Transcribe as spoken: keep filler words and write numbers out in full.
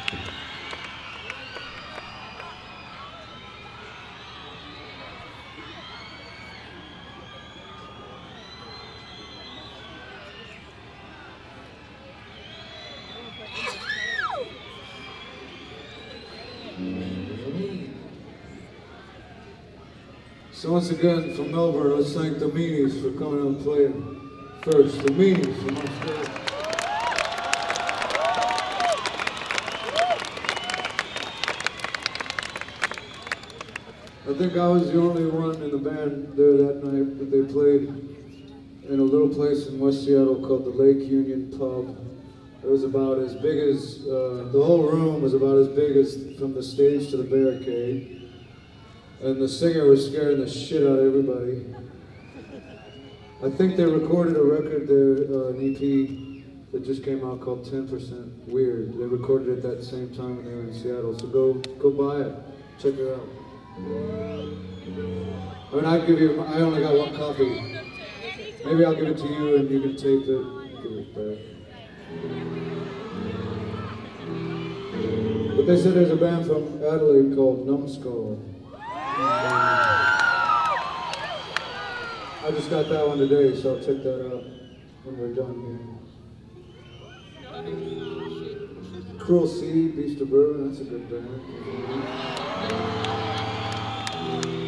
So once again, from Melbourne, let's thank the Meanies for coming out and playing first. The Meanies from upstairs. I think I was the only one in the band there that night, but they played in a little place in West Seattle called the Lake Union Pub. It was about as big as, uh, the whole room was about as big as from the stage to the barricade. And the singer was scaring the shit out of everybody. I think they recorded a record there, uh, an E P that just came out called ten percent Weird. They recorded it that same time when they were in Seattle, so go go buy it, check it out. I mean, I'd give you, I only got one copy. Maybe I'll give it to you and you can tape it, give it back. But they said there's a band from Adelaide called Numbskull. I just got that one today, so I'll check that out when we're done here. Cruel Seed, Beast of Bourbon, that's a good band.